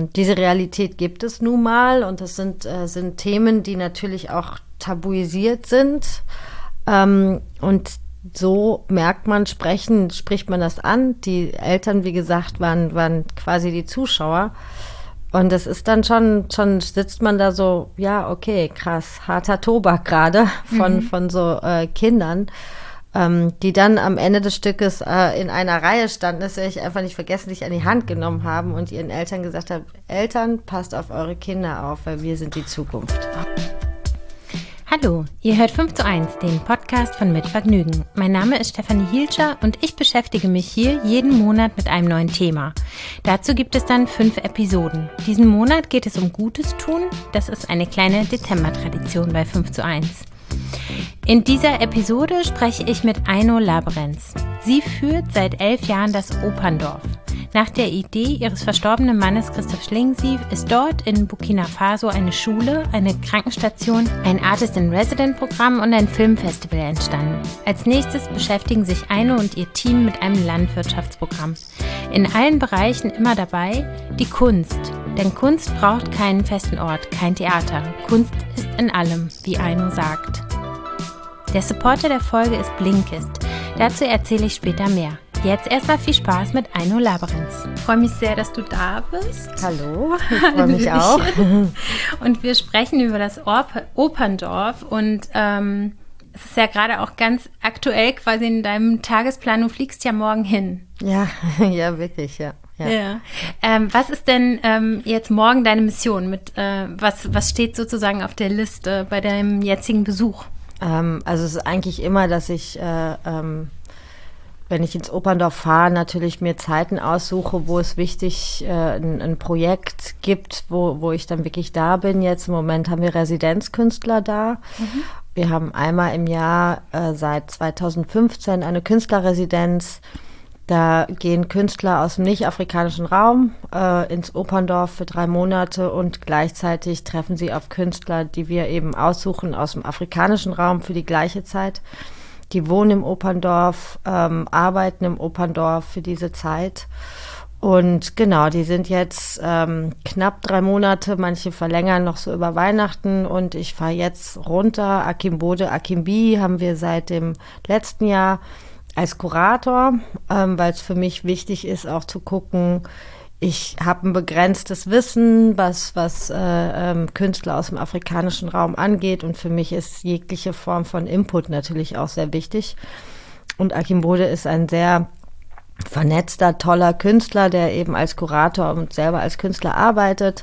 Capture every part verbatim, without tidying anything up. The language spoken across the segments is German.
ähm, diese Realität gibt es nun mal und das sind, äh, sind Themen, die natürlich auch tabuisiert sind. Ähm, und so merkt man, sprechen, spricht man das an. Die Eltern, wie gesagt, waren, waren quasi die Zuschauer. Und das ist dann schon, schon sitzt man da so, ja, okay, krass, harter Tobak gerade von, mhm. von so äh, Kindern, ähm, die dann am Ende des Stückes äh, in einer Reihe standen, das werde ich einfach nicht vergessen, sich an die Hand genommen haben und ihren Eltern gesagt haben, Eltern, passt auf eure Kinder auf, weil wir sind die Zukunft. Hallo, ihr hört fünf zu eins, den Podcast von Mit Vergnügen. Mein Name ist Stefanie Hielscher und ich beschäftige mich hier jeden Monat mit einem neuen Thema. Dazu gibt es dann fünf Episoden. Diesen Monat geht es um Gutes tun. Das ist eine kleine Dezember-Tradition bei fünf zu eins. In dieser Episode spreche ich mit Aino Labrenz. Sie führt seit elf Jahren das Operndorf. Nach der Idee ihres verstorbenen Mannes Christoph Schlingensief ist dort in Burkina Faso eine Schule, eine Krankenstation, ein Artist-in-Resident-Programm und ein Filmfestival entstanden. Als nächstes beschäftigen sich Aino und ihr Team mit einem Landwirtschaftsprogramm. In allen Bereichen immer dabei die Kunst. Denn Kunst braucht keinen festen Ort, kein Theater. Kunst ist in allem, wie Aino sagt. Der Supporter der Folge ist Blinkist. Dazu erzähle ich später mehr. Jetzt erstmal viel Spaß mit Aino Labrenz. Ich freue mich sehr, dass du da bist. Hallo, ich freue mich auch. Und wir sprechen über das Op- Operndorf und ähm, es ist ja gerade auch ganz aktuell quasi in deinem Tagesplan, du fliegst ja morgen hin. Ja, ja, wirklich, ja. Ja. ja. Ähm, was ist denn ähm, jetzt morgen deine Mission? Mit, äh, was, was steht sozusagen auf der Liste bei deinem jetzigen Besuch? Ähm, also es ist eigentlich immer, dass ich, äh, ähm, wenn ich ins Operndorf fahre, natürlich mir Zeiten aussuche, wo es wichtig äh, ein, ein Projekt gibt, wo, wo ich dann wirklich da bin. Jetzt im Moment haben wir Residenzkünstler da. Mhm. Wir haben einmal im Jahr äh, seit zweitausendfünfzehn eine Künstlerresidenz. Da gehen Künstler aus dem nicht-afrikanischen Raum äh, ins Operndorf für drei Monate und gleichzeitig treffen sie auf Künstler, die wir eben aussuchen aus dem afrikanischen Raum für die gleiche Zeit. Die wohnen im Operndorf, ähm, arbeiten im Operndorf für diese Zeit. Und genau, die sind jetzt ähm, knapp drei Monate, manche verlängern noch so über Weihnachten und ich fahre jetzt runter. Akinbode Akinbi haben wir seit dem letzten Jahr als Kurator, ähm, weil es für mich wichtig ist, auch zu gucken, ich habe ein begrenztes Wissen, was, was äh, ähm, Künstler aus dem afrikanischen Raum angeht und für mich ist jegliche Form von Input natürlich auch sehr wichtig. Und Akinbode ist ein sehr vernetzter, toller Künstler, der eben als Kurator und selber als Künstler arbeitet.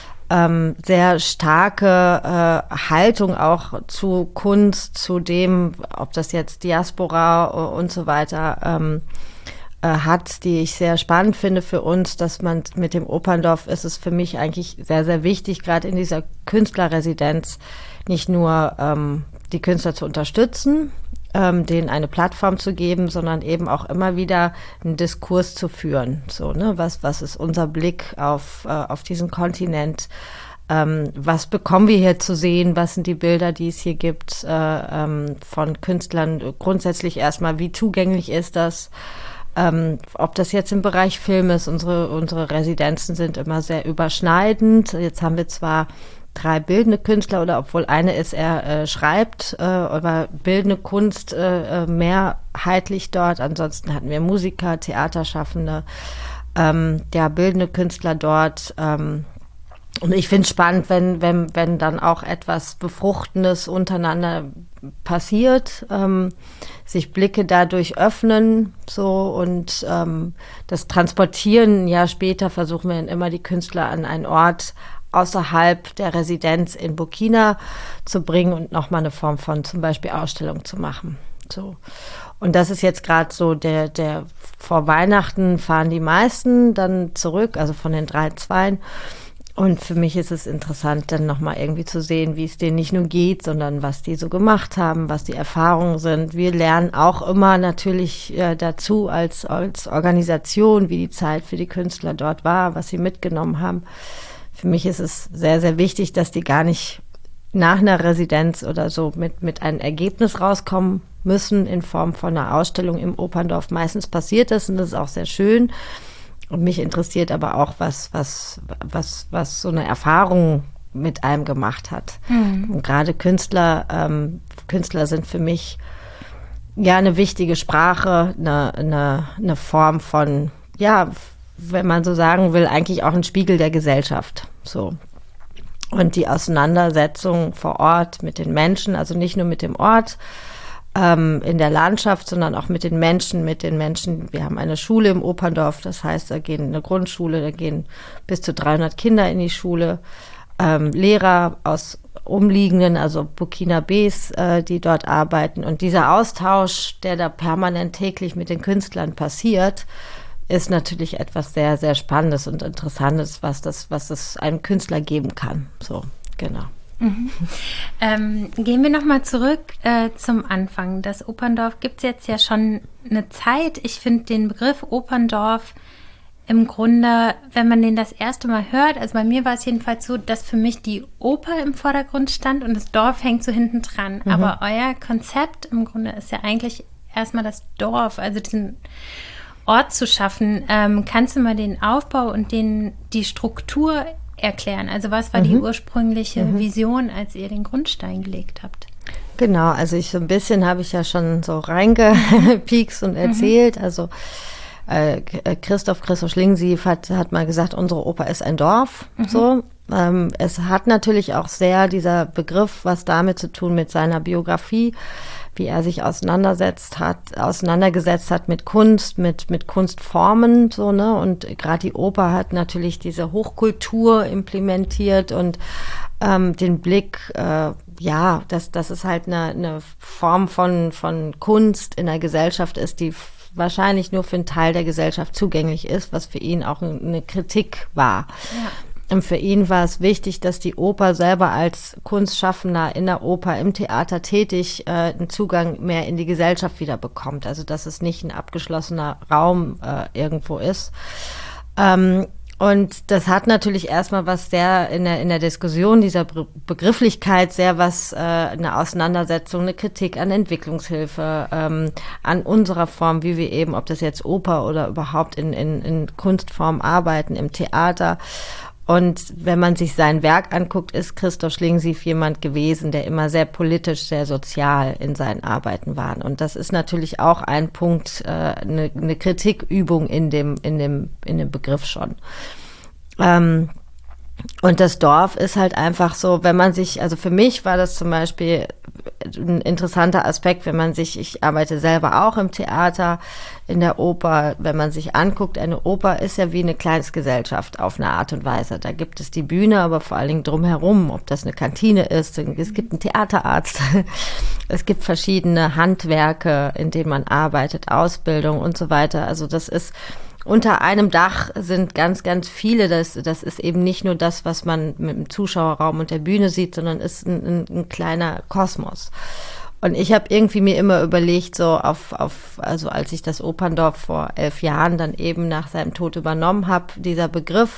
Ähm, sehr starke äh, Haltung auch zu Kunst, zu dem, ob das jetzt Diaspora und so weiter ähm, äh, hat, die ich sehr spannend finde für uns, dass man mit dem Operndorf ist es für mich eigentlich sehr, sehr wichtig, gerade in dieser Künstlerresidenz nicht nur ähm, die Künstler zu unterstützen, ähm, denen eine Plattform zu geben, sondern eben auch immer wieder einen Diskurs zu führen. So, ne, was, was ist unser Blick auf, äh, auf diesen Kontinent? Ähm, was bekommen wir hier zu sehen? Was sind die Bilder, die es hier gibt, äh, ähm, von Künstlern? Grundsätzlich erstmal, wie zugänglich ist das? Ähm, ob das jetzt im Bereich Film ist, unsere, unsere Residenzen sind immer sehr überschneidend. Jetzt haben wir zwar drei bildende Künstler oder obwohl eine ist, er äh, schreibt, äh, aber bildende Kunst äh, mehrheitlich dort. Ansonsten hatten wir Musiker, Theaterschaffende, ähm, ja, bildende Künstler dort. Ähm, und ich finde es spannend, wenn, wenn, wenn dann auch etwas Befruchtendes untereinander passiert, ähm, sich Blicke dadurch öffnen, so und ähm, das Transportieren. Ein Jahr später versuchen wir dann immer die Künstler an einen Ort außerhalb der Residenz in Burkina zu bringen und nochmal eine Form von zum Beispiel Ausstellung zu machen. So. Und das ist jetzt gerade so der, der vor Weihnachten fahren die meisten dann zurück, also von den drei Zweien. Und für mich ist es interessant, dann nochmal irgendwie zu sehen, wie es denen nicht nur geht, sondern was die so gemacht haben, was die Erfahrungen sind. Wir lernen auch immer natürlich äh, dazu als, als Organisation, wie die Zeit für die Künstler dort war, was sie mitgenommen haben. Für mich ist es sehr, sehr wichtig, dass die gar nicht nach einer Residenz oder so mit, mit einem Ergebnis rauskommen müssen in Form von einer Ausstellung im Operndorf. Meistens passiert das und das ist auch sehr schön. Und mich interessiert aber auch, was, was, was, was so eine Erfahrung mit einem gemacht hat. Mhm. Und gerade Künstler, ähm, Künstler sind für mich ja eine wichtige Sprache, eine, eine, eine Form von, ja, wenn man so sagen will, eigentlich auch ein Spiegel der Gesellschaft. So. Und die Auseinandersetzung vor Ort mit den Menschen, also nicht nur mit dem Ort, ähm, in der Landschaft, sondern auch mit den Menschen, mit den Menschen. Wir haben eine Schule im Operndorf, das heißt, da gehen eine Grundschule, da gehen bis zu dreihundert Kinder in die Schule. Ähm, Lehrer aus umliegenden, also Burkinabés, äh, die dort arbeiten. Und dieser Austausch, der da permanent täglich mit den Künstlern passiert, ist natürlich etwas sehr, sehr Spannendes und Interessantes, was das, was es einem Künstler geben kann. So, genau. Mhm. Ähm, gehen wir nochmal zurück äh, zum Anfang. Das Operndorf gibt es jetzt ja schon eine Zeit. Ich finde den Begriff Operndorf im Grunde, wenn man den das erste Mal hört, also bei mir war es jedenfalls so, dass für mich die Oper im Vordergrund stand und das Dorf hängt so hinten dran. Mhm. Aber euer Konzept im Grunde ist ja eigentlich erstmal das Dorf, also diesen Ort zu schaffen. Ähm, kannst du mal den Aufbau und den, die Struktur erklären? Also was war mhm. die ursprüngliche mhm. Vision, als ihr den Grundstein gelegt habt? Genau, also ich so ein bisschen habe ich ja schon so reingepiekst und erzählt. Mhm. Also äh, Christoph Christoph Schlingensief hat, hat mal gesagt, unsere Oper ist ein Dorf. Mhm. So. Ähm, es hat natürlich auch sehr dieser Begriff, was damit zu tun mit seiner Biografie, wie er sich auseinandersetzt hat, auseinandergesetzt hat mit Kunst, mit, mit Kunstformen, so, ne, und gerade die Oper hat natürlich diese Hochkultur implementiert und ähm, den Blick, äh, ja, dass, dass es halt eine, eine Form von, von Kunst in der Gesellschaft ist, die f- wahrscheinlich nur für einen Teil der Gesellschaft zugänglich ist, was für ihn auch eine Kritik war. Ja. Und für ihn war es wichtig, dass die Oper selber als Kunstschaffender in der Oper, im Theater tätig, äh, einen Zugang mehr in die Gesellschaft wieder bekommt. Also, dass es nicht ein abgeschlossener Raum äh, irgendwo ist. Ähm, und das hat natürlich erstmal was sehr in der, in der Diskussion dieser Be- Begrifflichkeit sehr was, äh, eine Auseinandersetzung, eine Kritik an Entwicklungshilfe, ähm, an unserer Form, wie wir eben, ob das jetzt Oper oder überhaupt in, in, in Kunstform arbeiten, im Theater. Und wenn man sich sein Werk anguckt, ist Christoph Schlingensief jemand gewesen, der immer sehr politisch, sehr sozial in seinen Arbeiten war. Und das ist natürlich auch ein Punkt, äh, eine, eine Kritikübung in dem, in dem, in dem Begriff schon. Ähm, und das Dorf ist halt einfach so, wenn man sich, also für mich war das zum Beispiel ein interessanter Aspekt, wenn man sich, ich arbeite selber auch im Theater, in der Oper, wenn man sich anguckt, eine Oper ist ja wie eine Kleinstgesellschaft auf eine Art und Weise. Da gibt es die Bühne, aber vor allen Dingen drumherum, ob das eine Kantine ist, es gibt einen Theaterarzt, es gibt verschiedene Handwerke, in denen man arbeitet, Ausbildung und so weiter. Also das ist unter einem Dach sind ganz, ganz viele. Das, das ist eben nicht nur das, was man mit dem Zuschauerraum und der Bühne sieht, sondern ist ein, ein, ein kleiner Kosmos. Und ich habe irgendwie mir immer überlegt, so auf, auf, also als ich das Operndorf vor elf Jahren dann eben nach seinem Tod übernommen habe, dieser Begriff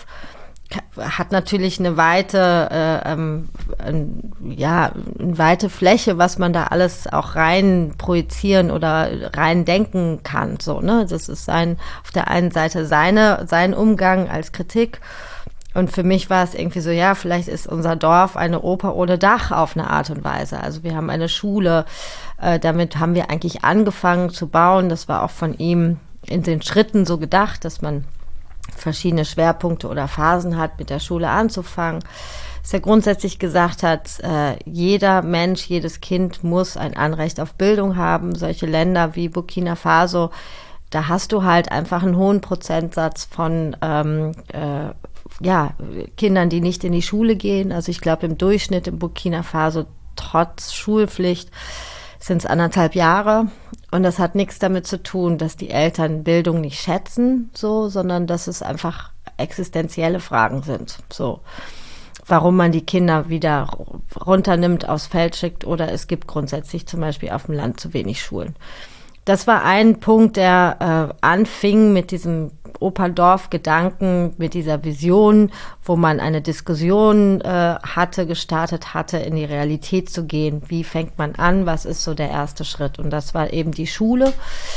hat natürlich eine weite, äh, ähm, ein, ja, eine weite Fläche, was man da alles auch rein projizieren oder rein denken kann. So, ne, das ist sein, auf der einen Seite seine, sein Umgang als Kritik. Und für mich war es irgendwie so, ja, vielleicht ist unser Dorf eine Oper ohne Dach auf eine Art und Weise. Also wir haben eine Schule, äh, damit haben wir eigentlich angefangen zu bauen. Das war auch von ihm in den Schritten so gedacht, dass man verschiedene Schwerpunkte oder Phasen hat, mit der Schule anzufangen. Dass er grundsätzlich gesagt hat, äh, jeder Mensch, jedes Kind muss ein Anrecht auf Bildung haben. Solche Länder wie Burkina Faso, da hast du halt einfach einen hohen Prozentsatz von ähm, äh, ja, Kindern, die nicht in die Schule gehen. Also ich glaube, im Durchschnitt in Burkina Faso trotz Schulpflicht sind es anderthalb Jahre. Und das hat nichts damit zu tun, dass die Eltern Bildung nicht schätzen, so, sondern dass es einfach existenzielle Fragen sind. So, warum man die Kinder wieder runternimmt, aufs Feld schickt, oder es gibt grundsätzlich zum Beispiel auf dem Land zu wenig Schulen. Das war ein Punkt, der äh, anfing mit diesem Operndorf-Gedanken, mit dieser Vision, wo man eine Diskussion äh, hatte, gestartet hatte, in die Realität zu gehen. Wie fängt man an? Was ist so der erste Schritt? Und das war eben die Schule.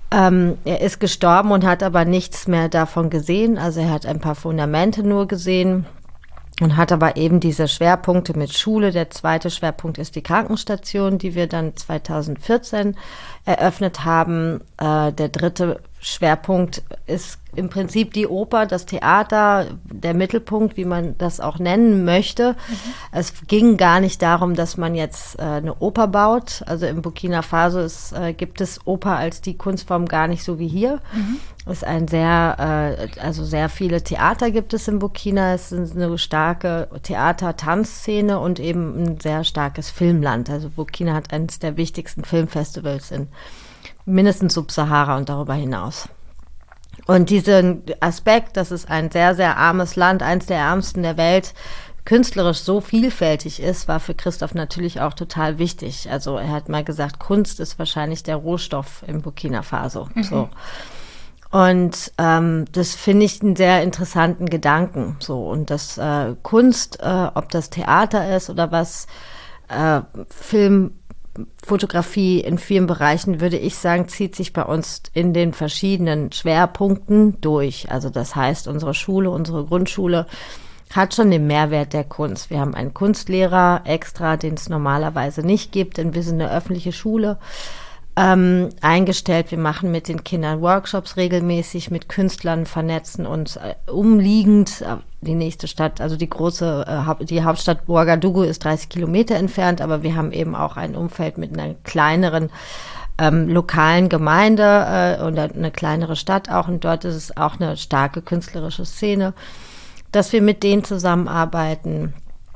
Ähm, er ist gestorben und hat aber nichts mehr davon gesehen. Also er hat ein paar Fundamente nur gesehen und hat aber eben diese Schwerpunkte mit Schule. Der zweite Schwerpunkt ist die Krankenstation, die wir dann zweitausendvierzehn eröffnet haben. Äh, der dritte Schwerpunkt ist im Prinzip die Oper, das Theater, der Mittelpunkt, wie man das auch nennen möchte. Mhm. Es ging gar nicht darum, dass man jetzt äh, eine Oper baut. Also in Burkina Faso ist, äh, gibt es Oper als die Kunstform gar nicht so wie hier. Mhm. Es ist ein sehr, äh, also sehr viele Theater gibt es in Burkina. Es ist eine starke Theater-Tanzszene und eben ein sehr starkes Filmland. Also Burkina hat eines der wichtigsten Filmfestivals in mindestens Subsahara und darüber hinaus. Und diesen Aspekt, dass es ein sehr, sehr armes Land, eins der ärmsten der Welt, künstlerisch so vielfältig ist, war für Christoph natürlich auch total wichtig. Also er hat mal gesagt, Kunst ist wahrscheinlich der Rohstoff im Burkina Faso. Mhm. So. Und ähm, das finde ich einen sehr interessanten Gedanken. So. Und dass äh, Kunst, äh, ob das Theater ist oder was, äh, Film, Fotografie in vielen Bereichen, würde ich sagen, zieht sich bei uns in den verschiedenen Schwerpunkten durch. Also das heißt, unsere Schule, unsere Grundschule hat schon den Mehrwert der Kunst. Wir haben einen Kunstlehrer extra, den es normalerweise nicht gibt, denn wir sind eine öffentliche Schule, ähm, eingestellt. Wir machen mit den Kindern Workshops regelmäßig, mit Künstlern vernetzen uns äh, umliegend. Äh, die nächste Stadt, also die große, äh, die Hauptstadt Ouagadougou ist dreißig Kilometer entfernt, aber wir haben eben auch ein Umfeld mit einer kleineren ähm, lokalen Gemeinde äh, und eine kleinere Stadt auch. Und dort ist es auch eine starke künstlerische Szene, dass wir mit denen zusammenarbeiten.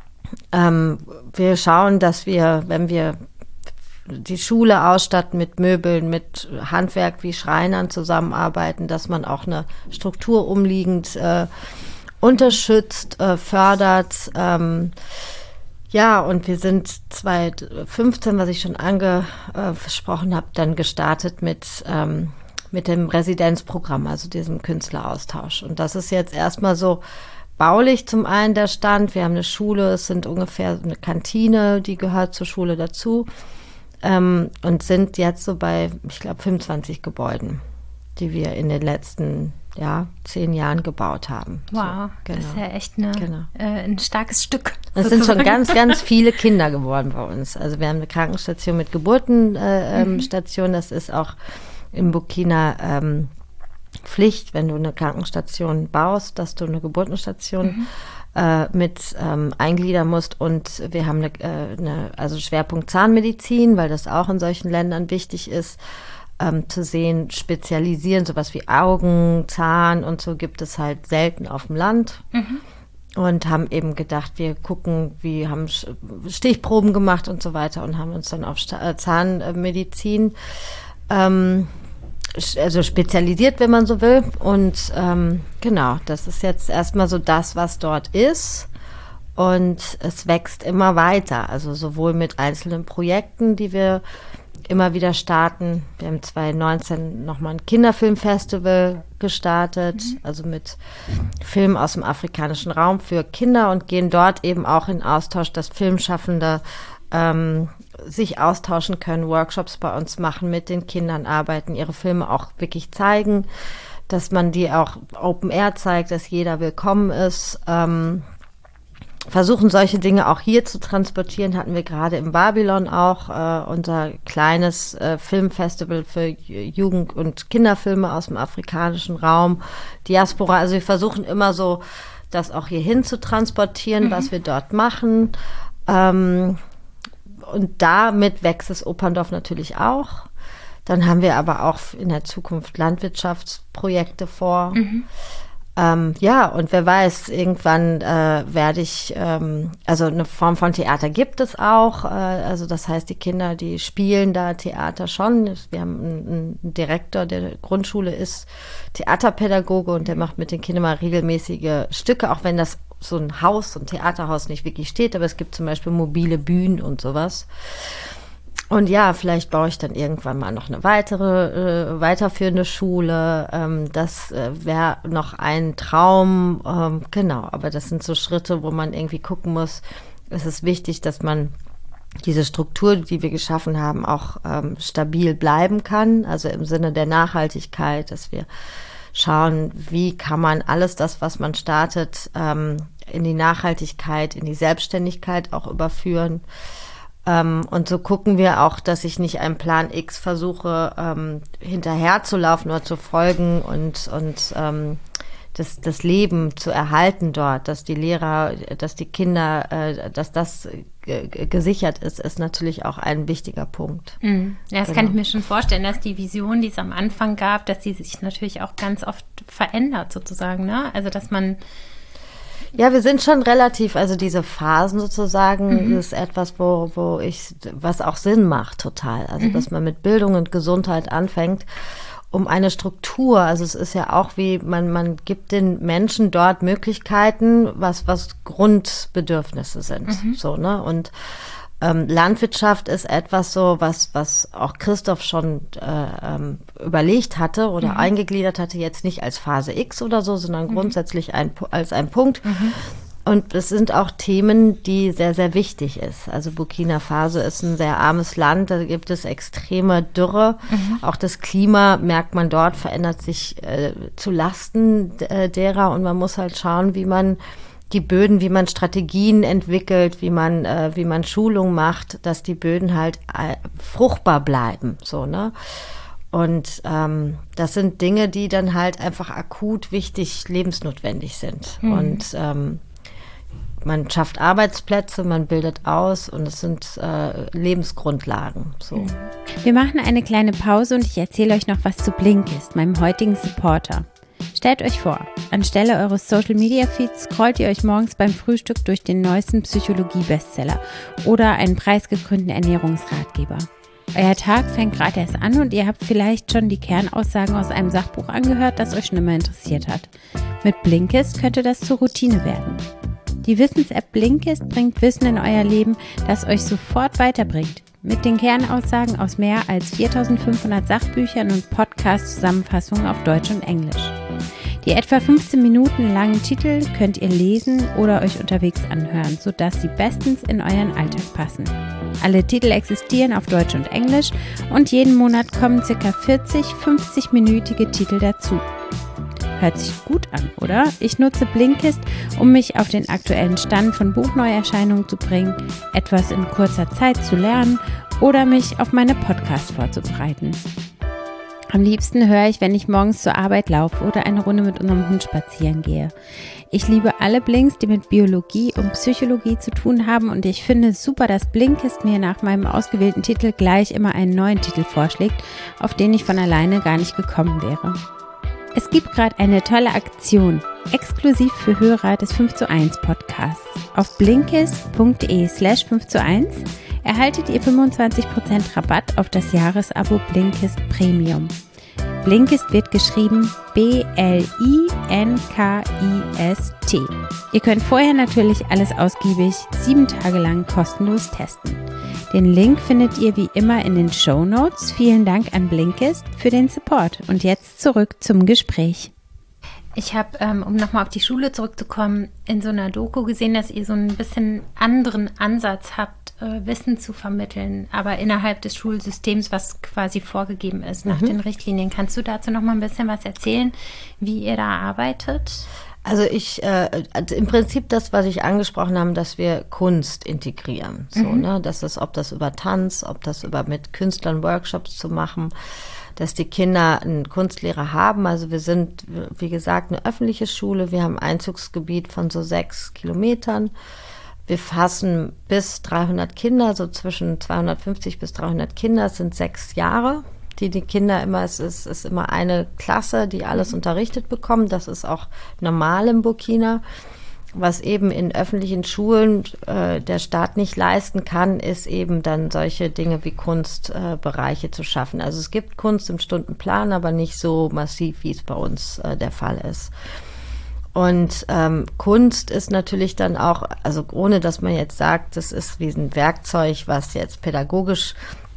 Ähm, wir schauen, dass wir, wenn wir die Schule ausstatten mit Möbeln, mit Handwerk wie Schreinern zusammenarbeiten, dass man auch eine Struktur umliegend äh, unterstützt, äh, fördert. Ähm, ja, und wir sind zweitausendfünfzehn, was ich schon angesprochen habe, dann gestartet mit, ähm, mit dem Residenzprogramm, also diesem Künstleraustausch. Und das ist jetzt erstmal so baulich zum einen der Stand. Wir haben eine Schule, es sind ungefähr eine Kantine, die gehört zur Schule dazu. Ähm, und sind jetzt so bei, ich glaube, fünfundzwanzig Gebäuden, die wir in den letzten ja, zehn Jahren gebaut haben. Wow, so, genau. Das ist ja echt eine, genau. äh, ein starkes Stück. Es sind schon ganz, ganz viele Kinder geworden bei uns. Also wir haben eine Krankenstation mit Geburtenstation. Äh, mhm. Das ist auch in Burkina ähm, Pflicht, wenn du eine Krankenstation baust, dass du eine Geburtenstation mhm. äh, mit ähm, eingliedern musst. Und wir haben eine, äh, eine, also Schwerpunkt Zahnmedizin, weil das auch in solchen Ländern wichtig ist, ähm, zu sehen, spezialisieren, sowas wie Augen, Zahn und so gibt es halt selten auf dem Land. Mhm. Und haben eben gedacht, wir gucken, wie haben Stichproben gemacht und so weiter und haben uns dann auf Zahnmedizin ähm, also spezialisiert, wenn man so will. Und ähm, genau, das ist jetzt erstmal so das, was dort ist. Und es wächst immer weiter, also sowohl mit einzelnen Projekten, die wir immer wieder starten. Wir haben zweitausendneunzehn nochmal ein Kinderfilmfestival gestartet, mhm. also mit Filmen aus dem afrikanischen Raum für Kinder und gehen dort eben auch in Austausch, dass Filmschaffende ähm, sich austauschen können, Workshops bei uns machen, mit den Kindern arbeiten, ihre Filme auch wirklich zeigen, dass man die auch Open Air zeigt, dass jeder willkommen ist. Ähm, versuchen solche Dinge auch hier zu transportieren, hatten wir gerade in Babylon auch äh, unser kleines äh, Filmfestival für Jugend- und Kinderfilme aus dem afrikanischen Raum, Diaspora. Also wir versuchen immer so, das auch hierhin zu transportieren, mhm. was wir dort machen. Ähm, und damit wächst das Operndorf natürlich auch. Dann haben wir aber auch in der Zukunft Landwirtschaftsprojekte vor. Mhm. Ähm, ja, und wer weiß, irgendwann äh, werde ich, ähm, also eine Form von Theater gibt es auch, äh, also das heißt, die Kinder, die spielen da Theater schon. Wir haben einen, einen Direktor der Grundschule, ist Theaterpädagoge und der macht mit den Kindern mal regelmäßige Stücke, auch wenn das so ein Haus, so ein Theaterhaus nicht wirklich steht, aber es gibt zum Beispiel mobile Bühnen und sowas. Und ja, vielleicht baue ich dann irgendwann mal noch eine weitere, äh, weiterführende Schule. Ähm, das äh, wäre noch ein Traum. Ähm, genau, aber das sind so Schritte, wo man irgendwie gucken muss. Es ist wichtig, dass man diese Struktur, die wir geschaffen haben, auch ähm, stabil bleiben kann. Also im Sinne der Nachhaltigkeit, dass wir schauen, wie kann man alles das, was man startet, ähm, in die Nachhaltigkeit, in die Selbstständigkeit auch überführen. Ähm, und so gucken wir auch, dass ich nicht einem Plan X versuche, ähm, hinterherzulaufen oder zu folgen und, und ähm, das, das Leben zu erhalten dort, dass die Lehrer, dass die Kinder, äh, dass das g- g- gesichert ist, ist natürlich auch ein wichtiger Punkt. Mhm. Ja, das Genau. kann ich mir schon vorstellen, dass die Vision, die es am Anfang gab, dass die sich natürlich auch ganz oft verändert sozusagen, ne? Also, dass man Ja, wir sind schon relativ, also diese Phasen sozusagen, Mhm. ist etwas, wo, wo ich, was auch Sinn macht total. Also, Mhm. dass man mit Bildung und Gesundheit anfängt, um eine Struktur, also es ist ja auch wie, man, man gibt den Menschen dort Möglichkeiten, was, was Grundbedürfnisse sind, Mhm. so, ne, und ähm, Landwirtschaft ist etwas so, was, was auch Christoph schon äh, ähm, überlegt hatte oder Mhm. eingegliedert hatte, jetzt nicht als Phase X oder so, sondern Mhm. grundsätzlich ein, als ein Punkt. Mhm. Und es sind auch Themen, die sehr, sehr wichtig ist. Also Burkina Faso ist ein sehr armes Land, da gibt es extreme Dürre. Mhm. Auch das Klima, merkt man dort, verändert sich äh, zu Lasten äh, derer. Und man muss halt schauen, wie man die Böden, wie man Strategien entwickelt, wie man, äh, wie man Schulung macht, dass die Böden halt äh, fruchtbar bleiben, so, ne? Und ähm, das sind Dinge, die dann halt einfach akut wichtig, lebensnotwendig sind. Mhm. Und ähm, man schafft Arbeitsplätze, man bildet aus und es sind äh, Lebensgrundlagen. So. Wir machen eine kleine Pause und ich erzähle euch noch was zu Blinkist, meinem heutigen Supporter. Stellt euch vor, anstelle eures Social-Media-Feeds scrollt ihr euch morgens beim Frühstück durch den neuesten Psychologie-Bestseller oder einen preisgekrönten Ernährungsratgeber. Euer Tag fängt gerade erst an und ihr habt vielleicht schon die Kernaussagen aus einem Sachbuch angehört, das euch schon immer interessiert hat. Mit Blinkist könnte das zur Routine werden. Die Wissens-App Blinkist bringt Wissen in euer Leben, das euch sofort weiterbringt. Mit den Kernaussagen aus mehr als viertausendfünfhundert Sachbüchern und Podcast-Zusammenfassungen auf Deutsch und Englisch. Die etwa fünfzehn Minuten langen Titel könnt ihr lesen oder euch unterwegs anhören, sodass sie bestens in euren Alltag passen. Alle Titel existieren auf Deutsch und Englisch und jeden Monat kommen ca. vierzig fünfzig-minütige Titel dazu. Hört sich gut an, oder? Ich nutze Blinkist, um mich auf den aktuellen Stand von Buchneuerscheinungen zu bringen, etwas in kurzer Zeit zu lernen oder mich auf meine Podcasts vorzubereiten. Am liebsten höre ich, wenn ich morgens zur Arbeit laufe oder eine Runde mit unserem Hund spazieren gehe. Ich liebe alle Blinks, die mit Biologie und Psychologie zu tun haben und ich finde es super, dass Blinkist mir nach meinem ausgewählten Titel gleich immer einen neuen Titel vorschlägt, auf den ich von alleine gar nicht gekommen wäre. Es gibt gerade eine tolle Aktion, exklusiv für Hörer des fünf zu eins Podcasts. Auf blinkist.de slash fünf zu eins erhaltet ihr fünfundzwanzig Prozent Rabatt auf das Jahresabo Blinkist Premium. Blinkist wird geschrieben B L I N K I S T. Ihr könnt vorher natürlich alles ausgiebig sieben Tage lang kostenlos testen. Den Link findet ihr wie immer in den Shownotes. Vielen Dank an Blinkist für den Support. Und jetzt zurück zum Gespräch. Ich habe, ähm, um nochmal auf die Schule zurückzukommen, in so einer Doku gesehen, dass ihr so ein bisschen anderen Ansatz habt, äh, Wissen zu vermitteln, aber innerhalb des Schulsystems, was quasi vorgegeben ist nach Mhm. den Richtlinien. Kannst du dazu noch mal ein bisschen was erzählen, wie ihr da arbeitet? Also ich, äh, im Prinzip das, was ich angesprochen habe, dass wir Kunst integrieren. So, Mhm. ne? Das ist, ob das über Tanz, ob das über mit Künstlern Workshops zu machen, dass die Kinder einen Kunstlehrer haben. Also wir sind, wie gesagt, eine öffentliche Schule. Wir haben ein Einzugsgebiet von so sechs Kilometern. Wir fassen bis dreihundert Kinder, so zwischen zweihundertfünfzig bis dreihundert Kinder. Es sind sechs Jahre, die die Kinder immer, es ist, ist immer eine Klasse, die alles mhm. unterrichtet bekommen. Das ist auch normal im Burkina. Was eben in öffentlichen Schulen äh, der Staat nicht leisten kann, ist eben dann solche Dinge wie Kunstbereiche äh, zu schaffen. Also es gibt Kunst im Stundenplan, aber nicht so massiv, wie es bei uns äh, der Fall ist. Und ähm, Kunst ist natürlich dann auch, also ohne dass man jetzt sagt, das ist wie ein Werkzeug, was jetzt pädagogisch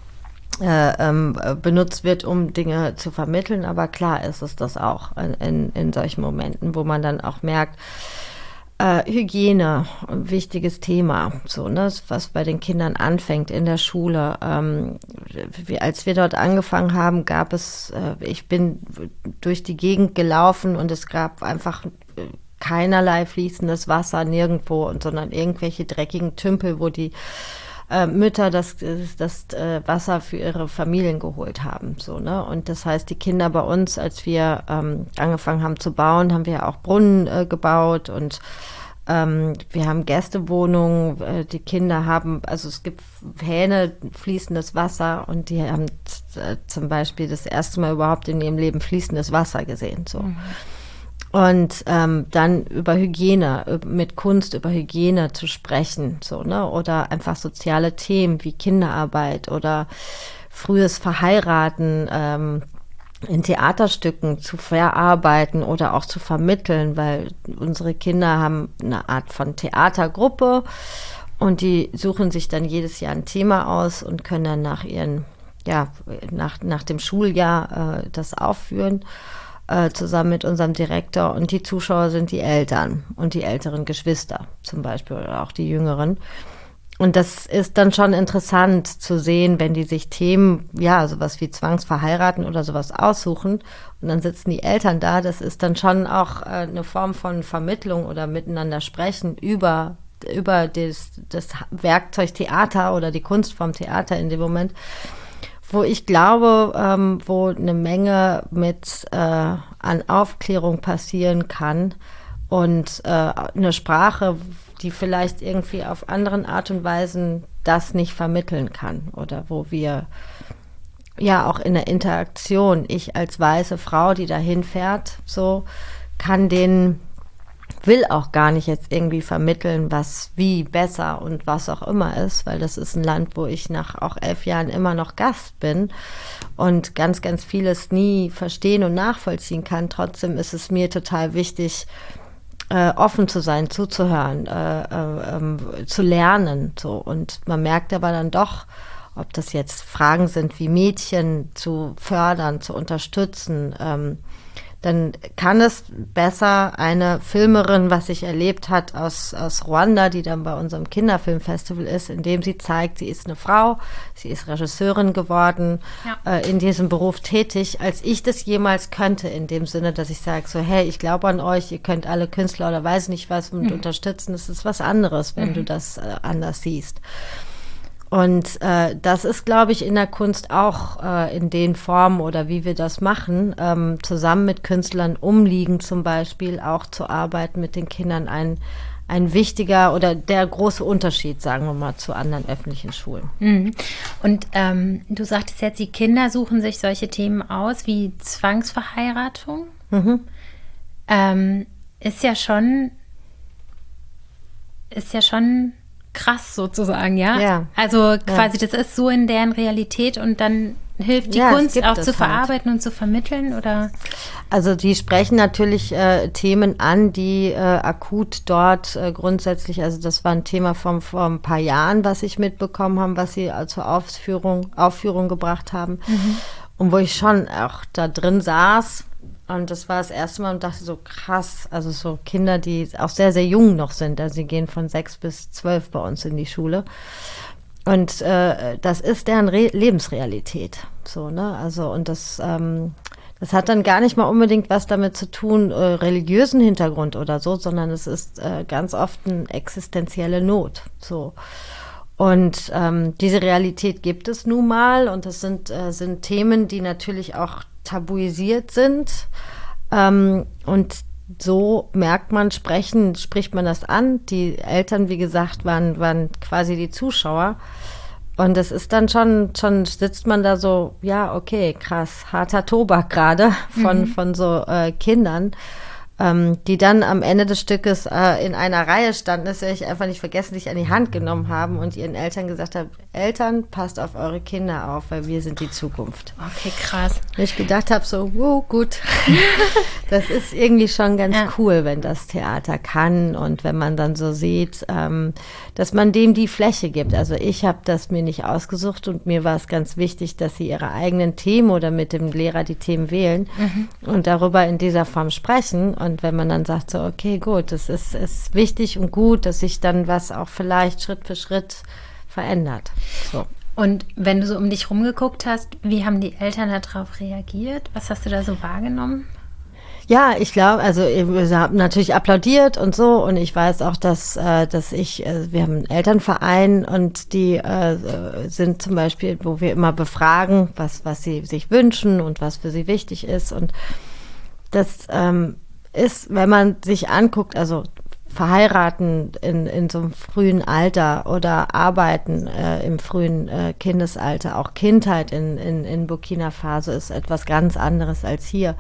äh, ähm, benutzt wird, um Dinge zu vermitteln, aber klar ist es das auch in, in, in solchen Momenten, wo man dann auch merkt, Äh, Hygiene, ein wichtiges Thema, so, ne, was bei den Kindern anfängt in der Schule. Ähm, wie, als wir dort angefangen haben, gab es, äh, ich bin durch die Gegend gelaufen und es gab einfach keinerlei fließendes Wasser nirgendwo, und, sondern irgendwelche dreckigen Tümpel, wo die äh, Mütter das, das äh, Wasser für ihre Familien geholt haben. So, ne? Und das heißt, die Kinder bei uns, als wir ähm, angefangen haben zu bauen, haben wir auch Brunnen äh, gebaut und ähm, wir haben Gästewohnungen. Äh, die Kinder haben, also es gibt Hähne, fließendes Wasser, und die haben äh, zum Beispiel das erste Mal überhaupt in ihrem Leben fließendes Wasser gesehen. So. Mhm. Und ähm, dann über Hygiene, mit Kunst über Hygiene zu sprechen, so, ne? Oder einfach soziale Themen wie Kinderarbeit oder frühes Verheiraten ähm, in Theaterstücken zu verarbeiten oder auch zu vermitteln, weil unsere Kinder haben eine Art von Theatergruppe und die suchen sich dann jedes Jahr ein Thema aus und können dann nach ihren, ja, nach, nach dem Schuljahr äh, das aufführen. Äh, zusammen mit unserem Direktor, und die Zuschauer sind die Eltern und die älteren Geschwister zum Beispiel oder auch die jüngeren. Und das ist dann schon interessant zu sehen, wenn die sich Themen, ja, sowas wie Zwangsverheiraten oder sowas aussuchen und dann sitzen die Eltern da. Das ist dann schon auch äh, eine Form von Vermittlung oder miteinander sprechen über, über das, das Werkzeug Theater oder die Kunst vom Theater in dem Moment, wo ich glaube, ähm, wo eine Menge mit äh, an Aufklärung passieren kann und äh, eine Sprache, die vielleicht irgendwie auf anderen Art und Weisen das nicht vermitteln kann, oder wo wir ja auch in der Interaktion, ich als weiße Frau, die dahin fährt, so kann den will auch gar nicht jetzt irgendwie vermitteln, was wie besser und was auch immer ist, weil das ist ein Land, wo ich nach auch elf Jahren immer noch Gast bin und ganz, ganz vieles nie verstehen und nachvollziehen kann. Trotzdem ist es mir total wichtig, äh, offen zu sein, zuzuhören, äh, äh, äh, zu lernen. So. Und man merkt aber dann doch, ob das jetzt Fragen sind wie Mädchen zu fördern, zu unterstützen, ähm, dann kann es besser eine Filmerin, was sich erlebt hat aus, aus Ruanda, die dann bei unserem Kinderfilmfestival ist, indem sie zeigt, sie ist eine Frau, sie ist Regisseurin geworden, ja. äh, in diesem Beruf tätig, als ich das jemals könnte, in dem Sinne, dass ich sage so, hey, ich glaube an euch, ihr könnt alle Künstler oder weiß nicht was mit mhm. unterstützen, das ist was anderes, wenn mhm. du das äh, anders siehst. Und äh, das ist, glaube ich, in der Kunst auch äh, in den Formen oder wie wir das machen, ähm, zusammen mit Künstlern umliegen zum Beispiel, auch zu arbeiten mit den Kindern, ein, ein wichtiger oder der große Unterschied, sagen wir mal, zu anderen öffentlichen Schulen. Mhm. Und ähm, du sagtest jetzt, die Kinder suchen sich solche Themen aus wie Zwangsverheiratung. Mhm. Ähm, ist ja schon, ist ja schon krass sozusagen, ja? Ja. Also quasi, ja. Das ist so in deren Realität und dann hilft die ja, Kunst auch zu verarbeiten halt. Und zu vermitteln, oder? Also die sprechen natürlich äh, Themen an, die äh, akut dort äh, grundsätzlich, also das war ein Thema von vor ein paar Jahren, was ich mitbekommen habe, was sie äh, zur Aufführung, Aufführung gebracht haben. Mhm. Und wo ich schon auch da drin saß. Und das war das erste Mal und dachte so, krass, also so Kinder, die auch sehr, sehr jung noch sind. Also sie gehen von sechs bis zwölf bei uns in die Schule. Und äh, das ist deren Re- Lebensrealität. So, ne? Also, und das, ähm, das hat dann gar nicht mal unbedingt was damit zu tun, äh, religiösen Hintergrund oder so, sondern es ist äh, ganz oft eine existenzielle Not. So. Und ähm, diese Realität gibt es nun mal, und das sind, äh, sind Themen, die natürlich auch tabuisiert sind. Ähm, und so merkt man, sprechen, spricht man das an. Die Eltern, wie gesagt, waren, waren quasi die Zuschauer. Und es ist dann schon, schon sitzt man da so, ja, okay, krass, harter Tobak gerade von, mhm. von so äh, Kindern. Ähm, die dann am Ende des Stückes äh, in einer Reihe standen, das werde ich einfach nicht vergessen, sich an die Hand genommen haben und ihren Eltern gesagt haben, Eltern, passt auf eure Kinder auf, weil wir sind die Zukunft. Okay, krass. Und ich gedacht habe so, wow, gut, das ist irgendwie schon ganz ja. cool, wenn das Theater kann und wenn man dann so sieht, ähm, dass man dem die Fläche gibt. Also ich habe das mir nicht ausgesucht und mir war es ganz wichtig, dass sie ihre eigenen Themen oder mit dem Lehrer die Themen wählen mhm. und darüber in dieser Form sprechen. Und wenn man dann sagt so, okay, gut, es ist, ist wichtig und gut, dass sich dann was auch vielleicht Schritt für Schritt verändert. So. Und wenn du so um dich rumgeguckt hast, wie haben die Eltern darauf reagiert? Was hast du da so wahrgenommen? Ja, ich glaube, also wir haben natürlich applaudiert und so, und ich weiß auch, dass, äh, dass ich, äh, wir haben einen Elternverein, und die äh, sind zum Beispiel, wo wir immer befragen, was, was sie sich wünschen und was für sie wichtig ist, und das ähm, ist, wenn man sich anguckt, also verheiraten in, in so einem frühen Alter oder arbeiten äh, im frühen äh, Kindesalter, auch Kindheit in, in, in Burkina Faso ist etwas ganz anderes als hier.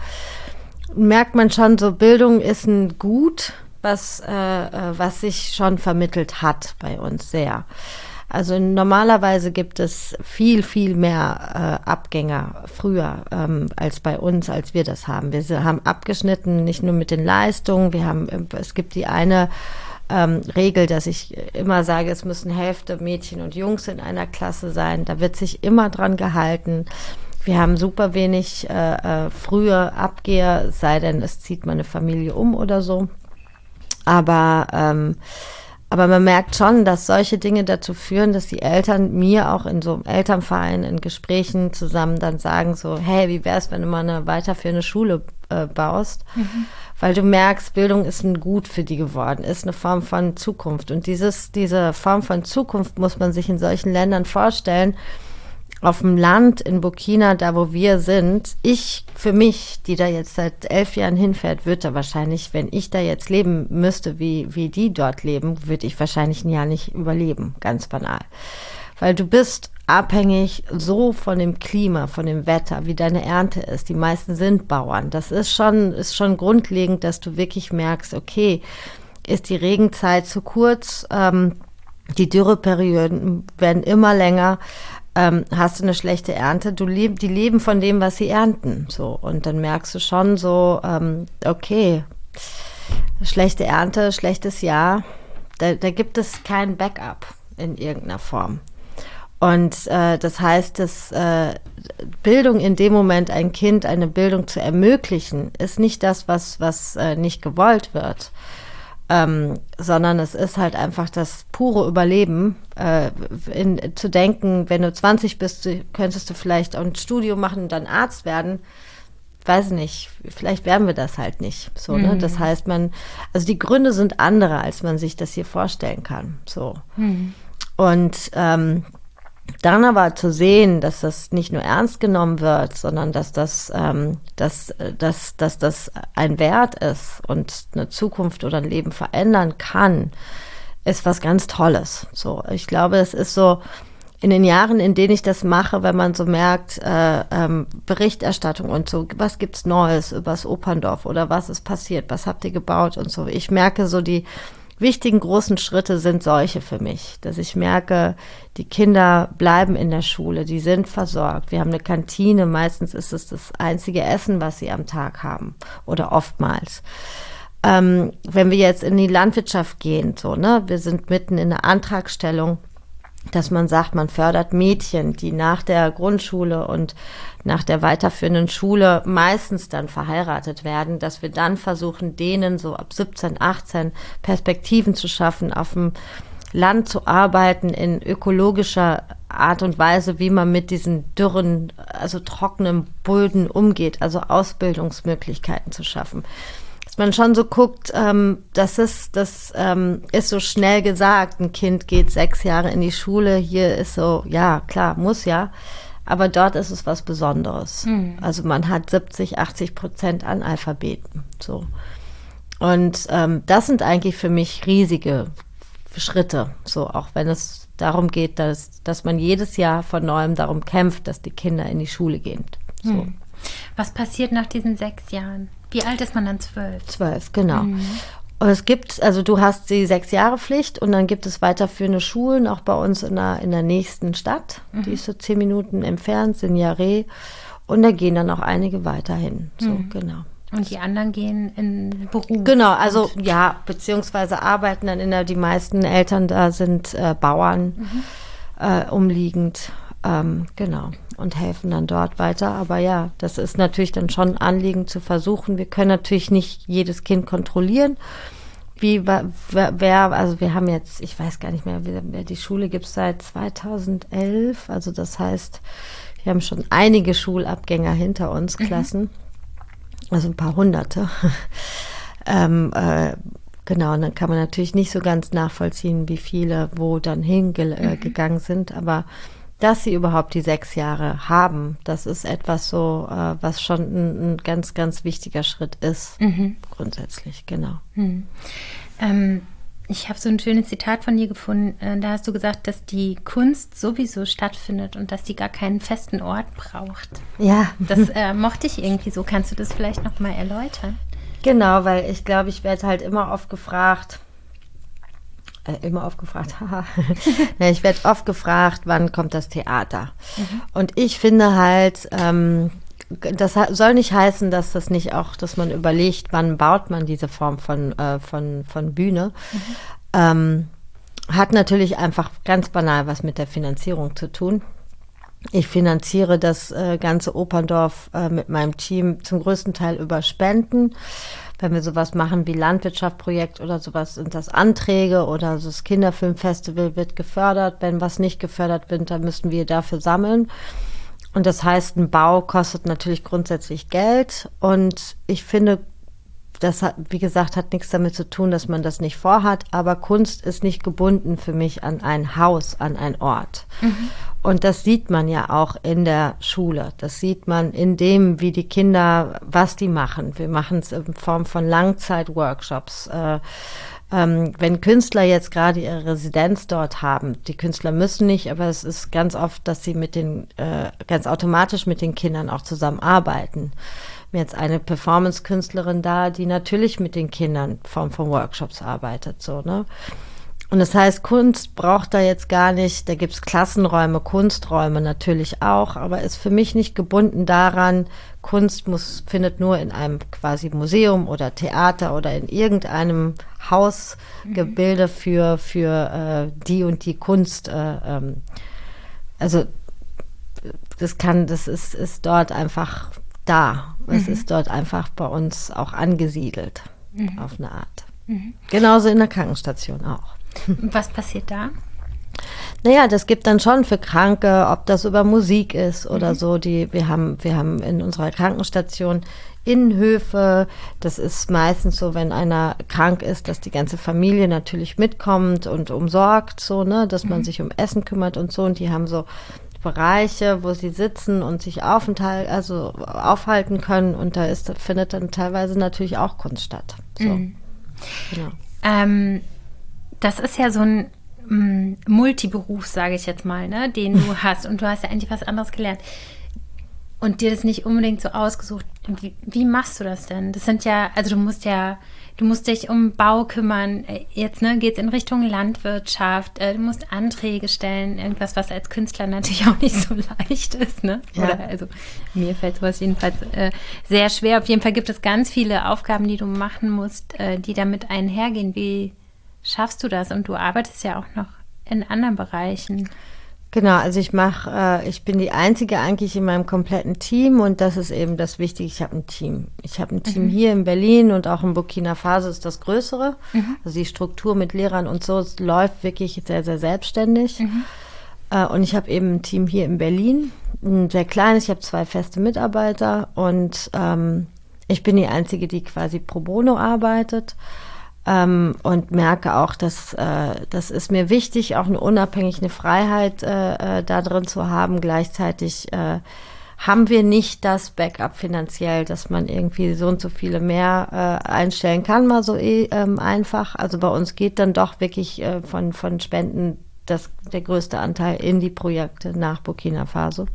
Merkt man schon, so Bildung ist ein Gut, was, äh, was sich schon vermittelt hat bei uns sehr. Also normalerweise gibt es viel, viel mehr äh, Abgänger früher ähm, als bei uns, als wir das haben. Wir haben abgeschnitten, nicht nur mit den Leistungen, wir haben, es gibt die eine ähm, Regel, dass ich immer sage, es müssen Hälfte Mädchen und Jungs in einer Klasse sein. Da wird sich immer dran gehalten. Wir haben super wenig äh, frühe Abgeher, sei denn, es zieht meine Familie um oder so. Aber, ähm, aber man merkt schon, dass solche Dinge dazu führen, dass die Eltern mir auch in so einem Elternverein, in Gesprächen zusammen dann sagen so, hey, wie wär's, wenn du mal eine weiterführende Schule äh, baust? Mhm. Weil du merkst, Bildung ist ein Gut für die geworden, ist eine Form von Zukunft. Und dieses, diese Form von Zukunft muss man sich in solchen Ländern vorstellen. Auf dem Land in Burkina, da wo wir sind, ich für mich, die da jetzt seit elf Jahren hinfährt, würde da wahrscheinlich, wenn ich da jetzt leben müsste, wie, wie die dort leben, würde ich wahrscheinlich ein Jahr nicht überleben, ganz banal. Weil du bist abhängig so von dem Klima, von dem Wetter, wie deine Ernte ist. Die meisten sind Bauern. Das ist schon, ist schon grundlegend, dass du wirklich merkst, okay, ist die Regenzeit zu kurz, ähm, die Dürreperioden werden immer länger. Ähm, hast du eine schlechte Ernte, du leb, die leben von dem, was sie ernten. So. Und dann merkst du schon so, ähm, okay, schlechte Ernte, schlechtes Jahr, da, da gibt es kein Backup in irgendeiner Form. Und äh, das heißt, dass äh, Bildung in dem Moment, ein Kind eine Bildung zu ermöglichen, ist nicht das, was, was äh, nicht gewollt wird. Ähm, sondern es ist halt einfach das pure Überleben, äh, in, zu denken, wenn du zwanzig bist, könntest du vielleicht auch ein Studium machen und dann Arzt werden. Weiß nicht, vielleicht werden wir das halt nicht. So, mhm. ne? Das heißt, man, also die Gründe sind andere, als man sich das hier vorstellen kann. So. Mhm. Und ähm, dann aber zu sehen, dass das nicht nur ernst genommen wird, sondern dass das, ähm, dass, dass, dass das ein Wert ist und eine Zukunft oder ein Leben verändern kann, ist was ganz Tolles. So, ich glaube, es ist so in den Jahren, in denen ich das mache, wenn man so merkt, äh, ähm, Berichterstattung und so, was gibt's Neues übers Operndorf oder was ist passiert, was habt ihr gebaut und so. Ich merke so, die wichtigen großen Schritte sind solche für mich, dass ich merke, die Kinder bleiben in der Schule, die sind versorgt. Wir haben eine Kantine, meistens ist es das einzige Essen, was sie am Tag haben oder oftmals. Ähm, wenn wir jetzt in die Landwirtschaft gehen, so, ne, wir sind mitten in der Antragstellung, dass man sagt, man fördert Mädchen, die nach der Grundschule und nach der weiterführenden Schule meistens dann verheiratet werden, dass wir dann versuchen, denen so ab siebzehn, achtzehn Perspektiven zu schaffen, auf dem Land zu arbeiten in ökologischer Art und Weise, wie man mit diesen dürren, also trockenen Böden umgeht, also Ausbildungsmöglichkeiten zu schaffen. Dass man schon so guckt, ähm, das ist, das ähm, ist so schnell gesagt, ein Kind geht sechs Jahre in die Schule, hier ist so, ja, klar, muss ja, aber dort ist es was Besonderes. Mhm. Also man hat siebzig, achtzig Prozent Analphabeten, so. Und ähm, das sind eigentlich für mich riesige Schritte, so, auch wenn es darum geht, dass, dass man jedes Jahr von Neuem darum kämpft, dass die Kinder in die Schule gehen, so. Mhm. Was passiert nach diesen sechs Jahren? Wie alt ist man dann? Zwölf? Zwölf, genau. Mhm. Und es gibt, also du hast die sechs Jahre Pflicht und dann gibt es weiterführende Schulen, auch bei uns in der, in der nächsten Stadt. Mhm. Die ist so zehn Minuten entfernt, Signoret. Und da gehen dann auch einige weiterhin. So, mhm. genau. Und die anderen gehen in Beruf? Genau, also ja, beziehungsweise arbeiten dann in der, die meisten Eltern da sind äh, Bauern, mhm. äh, umliegend. Ähm, genau. Und helfen dann dort weiter. Aber ja, das ist natürlich dann schon ein Anliegen zu versuchen. Wir können natürlich nicht jedes Kind kontrollieren. Wie, wer, wer, also wir haben jetzt, ich weiß gar nicht mehr, wer, die Schule gibt es seit zweitausendelf. Also das heißt, wir haben schon einige Schulabgänger hinter uns, Klassen. Mhm. Also ein paar Hunderte. ähm, äh, genau, und dann kann man natürlich nicht so ganz nachvollziehen, wie viele wo dann hingegangen mhm. sind. Aber dass sie überhaupt die sechs Jahre haben, das ist etwas so, äh, was schon ein, ein ganz, ganz wichtiger Schritt ist, mhm. grundsätzlich, genau. Mhm. Ähm, ich habe so ein schönes Zitat von dir gefunden, äh, da hast du gesagt, dass die Kunst sowieso stattfindet und dass die gar keinen festen Ort braucht. Ja. Das äh, mochte ich irgendwie so. Kannst du das vielleicht noch mal erläutern? Genau, weil ich glaube, ich werde halt immer oft gefragt, Äh, immer oft gefragt, haha. ja, ich werde oft gefragt, wann kommt das Theater? Mhm. Und ich finde halt, ähm, das soll nicht heißen, dass das nicht auch, dass man überlegt, wann baut man diese Form von, äh, von, von Bühne. Mhm. Ähm, hat natürlich einfach ganz banal was mit der Finanzierung zu tun. Ich finanziere das äh, ganze Operndorf äh, mit meinem Team zum größten Teil über Spenden. Wenn wir sowas machen wie Landwirtschaftsprojekt oder sowas, sind das Anträge oder das Kinderfilmfestival wird gefördert. Wenn was nicht gefördert wird, dann müssen wir dafür sammeln. Und das heißt, ein Bau kostet natürlich grundsätzlich Geld. Und ich finde, das hat, wie gesagt, hat nichts damit zu tun, dass man das nicht vorhat. Aber Kunst ist nicht gebunden für mich an ein Haus, an einen Ort. Mhm. Und das sieht man ja auch in der Schule. Das sieht man in dem, wie die Kinder, was die machen. Wir machen es in Form von Langzeit-Workshops. Äh, ähm, wenn Künstler jetzt gerade ihre Residenz dort haben, die Künstler müssen nicht, aber es ist ganz oft, dass sie mit den, äh, ganz automatisch mit den Kindern auch zusammenarbeiten. Wir haben jetzt eine Performance-Künstlerin da, die natürlich mit den Kindern in Form von Workshops arbeitet, so, ne? Und das heißt, Kunst braucht da jetzt gar nicht, da gibt es Klassenräume, Kunsträume natürlich auch, aber ist für mich nicht gebunden daran, Kunst muss, findet nur in einem quasi Museum oder Theater oder in irgendeinem Hausgebilde für, für äh, die und die Kunst. Äh, ähm, also das kann, das ist, ist dort einfach da. Es mhm. ist dort einfach bei uns auch angesiedelt, mhm. auf eine Art. Mhm. Genauso in der Krankenstation auch. Was passiert da? Naja, das gibt dann schon für Kranke, ob das über Musik ist oder mhm. so. Die, wir haben, wir haben in unserer Krankenstation Innenhöfe. Das ist meistens so, wenn einer krank ist, dass die ganze Familie natürlich mitkommt und umsorgt, so, ne, dass man mhm. sich um Essen kümmert und so. Und die haben so Bereiche, wo sie sitzen und sich aufenthal- also aufhalten können. Und da ist, findet dann teilweise natürlich auch Kunst statt. So. Mhm. Genau. Ähm, das ist ja so ein m, Multiberuf, sage ich jetzt mal, ne, den du hast. Und du hast ja eigentlich was anderes gelernt. Und dir das nicht unbedingt so ausgesucht. Wie, wie machst du das denn? Das sind ja, also du musst ja, du musst dich um Bau kümmern. Jetzt, ne, geht's in Richtung Landwirtschaft. Du musst Anträge stellen. Irgendwas, was als Künstler natürlich auch nicht so leicht ist, ne? Ja. Oder, also, mir fällt sowas jedenfalls äh, sehr schwer. Auf jeden Fall gibt es ganz viele Aufgaben, die du machen musst, äh, die damit einhergehen. Wie schaffst du das? Und du arbeitest ja auch noch in anderen Bereichen. Genau, also ich mache, äh, ich bin die Einzige eigentlich in meinem kompletten Team und das ist eben das Wichtige, ich habe ein Team. Ich habe ein Team mhm. hier in Berlin und auch in Burkina Faso ist das Größere. Mhm. Also die Struktur mit Lehrern und so, es läuft wirklich sehr, sehr selbstständig. Mhm. Äh, und ich habe eben ein Team hier in Berlin, ein sehr kleines, ich habe zwei feste Mitarbeiter und ähm, ich bin die Einzige, die quasi pro bono arbeitet. Ähm, und merke auch, dass äh, das ist mir wichtig, auch eine unabhängige eine Freiheit äh, äh, da drin zu haben. Gleichzeitig äh, haben wir nicht das Backup finanziell, dass man irgendwie so und so viele mehr äh, einstellen kann, mal so eh, ähm, einfach. Also bei uns geht dann doch wirklich äh, von, von Spenden das, der größte Anteil in die Projekte nach Burkina Faso.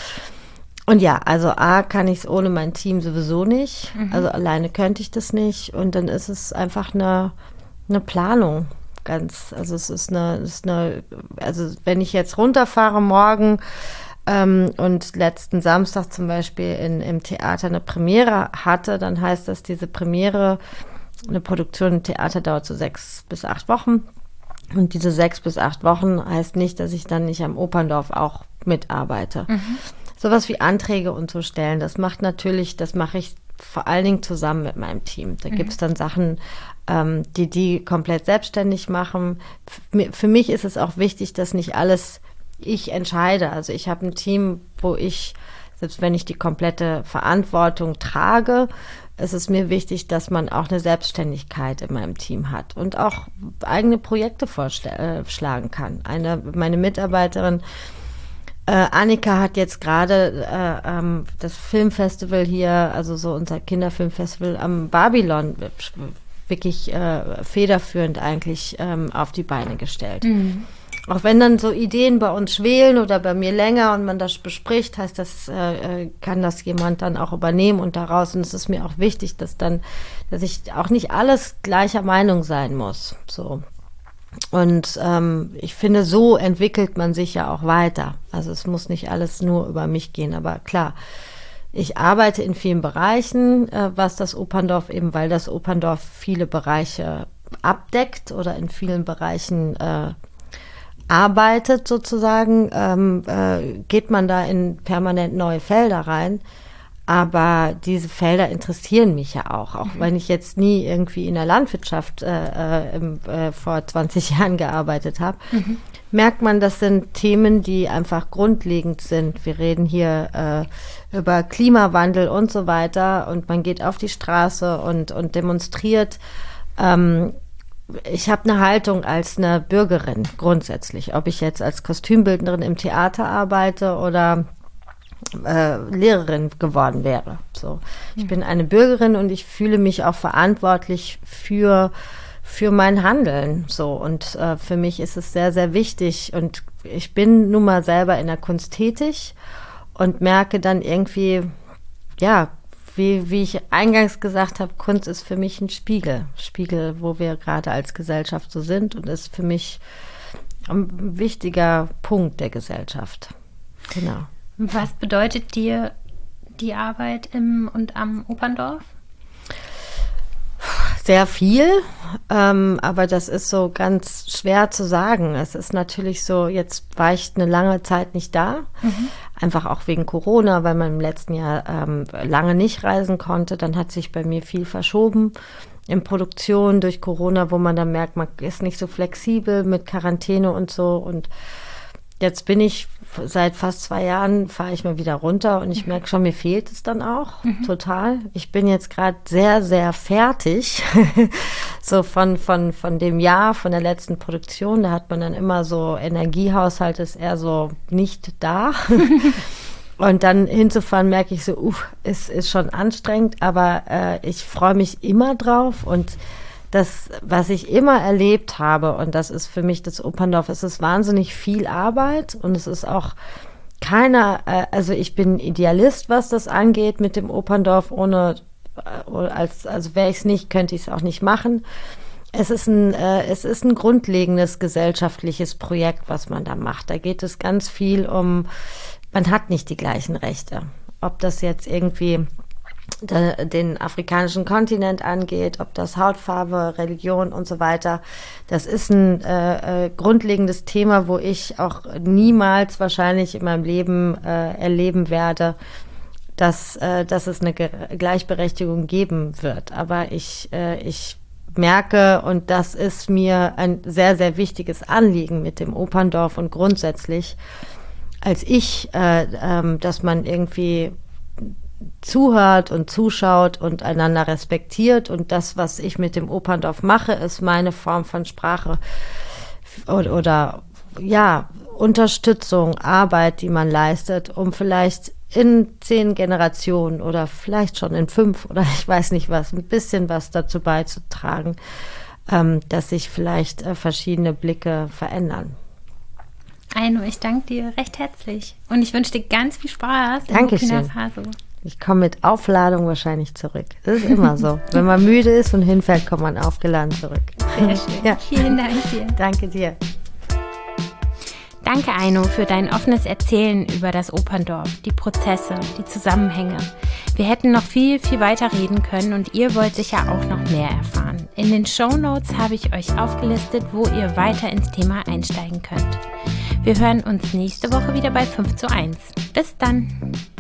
Und ja, also A, kann ich es ohne mein Team sowieso nicht. Mhm. Also alleine könnte ich das nicht. Und dann ist es einfach eine, eine Planung. Ganz, also es ist eine, es ist eine, also wenn ich jetzt runterfahre morgen ähm, und letzten Samstag zum Beispiel in, im Theater eine Premiere hatte, dann heißt das, diese Premiere, eine Produktion im Theater dauert so sechs bis acht Wochen. Und diese sechs bis acht Wochen heißt nicht, dass ich dann nicht am Operndorf auch mitarbeite. Mhm. Sowas wie Anträge und so stellen, das macht natürlich, das mache ich vor allen Dingen zusammen mit meinem Team. Da mhm. gibt es dann Sachen, ähm, die die komplett selbstständig machen. F- für mich ist es auch wichtig, dass nicht alles ich entscheide. Also ich habe ein Team, wo ich, selbst wenn ich die komplette Verantwortung trage, es ist mir wichtig, dass man auch eine Selbstständigkeit in meinem Team hat und auch eigene Projekte vorschlagen kann. Eine, meine Mitarbeiterin äh, Annika hat jetzt gerade äh, ähm, das Filmfestival hier, also so unser Kinderfilmfestival am Babylon, wirklich äh, federführend eigentlich ähm, auf die Beine gestellt. Mhm. Auch wenn dann so Ideen bei uns schwelen oder bei mir länger und man das bespricht, heißt das, äh, kann das jemand dann auch übernehmen und daraus. Und es ist mir auch wichtig, dass dann, dass ich auch nicht alles gleicher Meinung sein muss. So. Und ähm, ich finde, so entwickelt man sich ja auch weiter. Also es muss nicht alles nur über mich gehen, aber klar. Ich arbeite in vielen Bereichen, äh, was das Operndorf eben, weil das Operndorf viele Bereiche abdeckt oder in vielen Bereichen äh, arbeitet sozusagen, ähm, äh, geht man da in permanent neue Felder rein. Aber diese Felder interessieren mich ja auch, auch mhm. wenn ich jetzt nie irgendwie in der Landwirtschaft äh, im, äh, vor zwanzig Jahren gearbeitet habe, mhm. merkt man, das sind Themen, die einfach grundlegend sind. Wir reden hier äh, über Klimawandel und so weiter und man geht auf die Straße und, und demonstriert. Ähm, Ich habe eine Haltung als eine Bürgerin grundsätzlich, ob ich jetzt als Kostümbildnerin im Theater arbeite oder äh, Lehrerin geworden wäre. So, ich mhm. bin eine Bürgerin und ich fühle mich auch verantwortlich für für mein Handeln. So und äh, für mich ist es sehr sehr wichtig und ich bin nun mal selber in der Kunst tätig und merke dann irgendwie, ja. Wie, wie ich eingangs gesagt habe, Kunst ist für mich ein Spiegel. Spiegel, wo wir gerade als Gesellschaft so sind und ist für mich ein wichtiger Punkt der Gesellschaft. Genau. Was bedeutet dir die Arbeit im und am Operndorf? Sehr viel, ähm, aber das ist so ganz schwer zu sagen. Es ist natürlich so, jetzt war ich eine lange Zeit nicht da, mhm. einfach auch wegen Corona, weil man im letzten Jahr ähm, lange nicht reisen konnte. Dann hat sich bei mir viel verschoben in Produktion durch Corona, wo man dann merkt, man ist nicht so flexibel mit Quarantäne und so. Und jetzt bin ich seit fast zwei Jahren, fahre ich mal wieder runter und ich merke schon, mir fehlt es dann auch mhm. total. Ich bin jetzt gerade sehr, sehr fertig, so von, von, von dem Jahr, von der letzten Produktion. Da hat man dann immer so, Energiehaushalt ist eher so nicht da. Und dann hinzufahren, merke ich so, uh, es ist schon anstrengend, aber äh, ich freue mich immer drauf und das, was ich immer erlebt habe, und das ist für mich das Operndorf, es ist wahnsinnig viel Arbeit und es ist auch keiner, äh, also ich bin Idealist, was das angeht mit dem Operndorf, ohne, äh, als, also wäre ich es nicht, könnte ich es auch nicht machen. Es ist ein, äh, es ist ein grundlegendes gesellschaftliches Projekt, was man da macht. Da geht es ganz viel um, man hat nicht die gleichen Rechte. Ob das jetzt irgendwie den afrikanischen Kontinent angeht, ob das Hautfarbe, Religion und so weiter. Das ist ein äh, äh, grundlegendes Thema, wo ich auch niemals wahrscheinlich in meinem Leben äh, erleben werde, dass, äh, dass es eine Ge- Gleichberechtigung geben wird. Aber ich, äh, ich merke, und das ist mir ein sehr, sehr wichtiges Anliegen mit dem Operndorf und grundsätzlich, als ich, äh, äh, dass man irgendwie zuhört und zuschaut und einander respektiert und das, was ich mit dem Operndorf mache, ist meine Form von Sprache oder, oder ja, Unterstützung, Arbeit, die man leistet, um vielleicht in zehn Generationen oder vielleicht schon in fünf oder ich weiß nicht was, ein bisschen was dazu beizutragen, ähm, dass sich vielleicht äh, verschiedene Blicke verändern. Aino, ich danke dir recht herzlich und ich wünsche dir ganz viel Spaß in Burkina Faso. Ich komme mit Aufladung wahrscheinlich zurück. Das ist immer so. Wenn man müde ist und hinfällt, kommt man aufgeladen zurück. Sehr schön. Ja. Vielen Dank dir. Danke dir. Danke, Aino, für dein offenes Erzählen über das Operndorf, die Prozesse, die Zusammenhänge. Wir hätten noch viel, viel weiter reden können und ihr wollt sicher auch noch mehr erfahren. In den Shownotes habe ich euch aufgelistet, wo ihr weiter ins Thema einsteigen könnt. Wir hören uns nächste Woche wieder bei fünf zu eins. Bis dann!